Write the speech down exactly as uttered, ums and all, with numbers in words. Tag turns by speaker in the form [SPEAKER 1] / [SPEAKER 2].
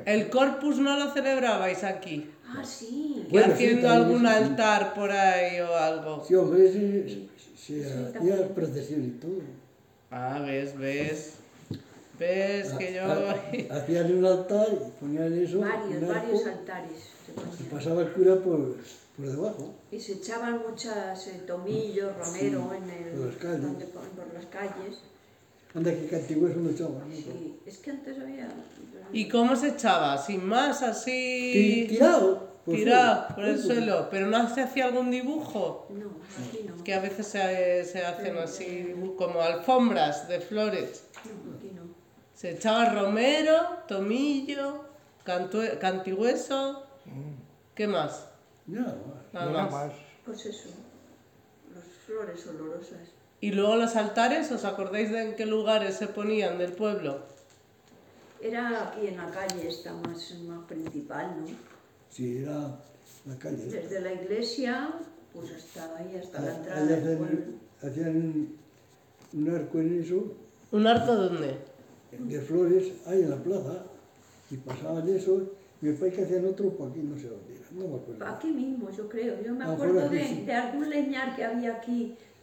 [SPEAKER 1] ¿El Corpus no lo celebrabais aquí?
[SPEAKER 2] Ah, sí.
[SPEAKER 1] ¿Que
[SPEAKER 3] Bueno, sí,
[SPEAKER 1] haciendo
[SPEAKER 3] también
[SPEAKER 1] algún
[SPEAKER 3] sí, sí.
[SPEAKER 1] altar por ahí o algo?
[SPEAKER 3] Sí, hombre, se, se
[SPEAKER 2] Sí,
[SPEAKER 3] hacía
[SPEAKER 2] también.
[SPEAKER 3] procesión y todo.
[SPEAKER 1] Ah, ves, ves. ¿Ves que yo...?
[SPEAKER 3] Ha- ha- Hacían un altar y ponían eso,
[SPEAKER 2] Varios,
[SPEAKER 3] un
[SPEAKER 2] varios
[SPEAKER 3] arco,
[SPEAKER 2] altares se
[SPEAKER 3] y
[SPEAKER 2] ponían.
[SPEAKER 3] pasaba el cura por, por debajo.
[SPEAKER 2] Y se echaban muchas eh, tomillos, romero en el,
[SPEAKER 3] por las calles.
[SPEAKER 2] donde- por, por las calles.
[SPEAKER 3] Anda que cantiguos no echaban, ¿no?
[SPEAKER 2] Sí, es que antes había...
[SPEAKER 1] ¿Y cómo se echaba? ¿Sin más,
[SPEAKER 3] Ti-
[SPEAKER 1] así...?
[SPEAKER 3] Tirado. por
[SPEAKER 1] Tirado
[SPEAKER 3] suelo.
[SPEAKER 1] por el suelo, pero no se hacía algún dibujo,
[SPEAKER 2] No, aquí no.
[SPEAKER 1] que a veces se, se hacen así dibu- como alfombras de flores.
[SPEAKER 2] No, aquí no.
[SPEAKER 1] Se echaba romero, tomillo, cantue- cantigüeso, ¿qué más?
[SPEAKER 3] Nada más.
[SPEAKER 1] Nada
[SPEAKER 4] Nada
[SPEAKER 1] más.
[SPEAKER 4] más.
[SPEAKER 2] Pues eso, las flores olorosas.
[SPEAKER 1] Y luego los altares, ¿os acordáis de en qué lugares se ponían del pueblo?
[SPEAKER 2] Era aquí en la calle esta más, más principal, ¿no?
[SPEAKER 3] Sí, era la calle.
[SPEAKER 2] Desde la iglesia, pues hasta ahí, hasta la
[SPEAKER 3] Ahí
[SPEAKER 2] entrada del
[SPEAKER 3] hacían,
[SPEAKER 2] pueblo.
[SPEAKER 3] hacían un arco en eso,
[SPEAKER 1] ¿Un arco dónde?
[SPEAKER 3] de flores, ahí en la plaza, y pasaban eso, y después que hacían otro, por aquí no sé dónde era, no me acuerdo.
[SPEAKER 2] Aquí mismo, yo creo. Yo me
[SPEAKER 3] Ah,
[SPEAKER 2] acuerdo
[SPEAKER 3] por aquí,
[SPEAKER 2] de,
[SPEAKER 3] sí.
[SPEAKER 2] de algún leñar que había aquí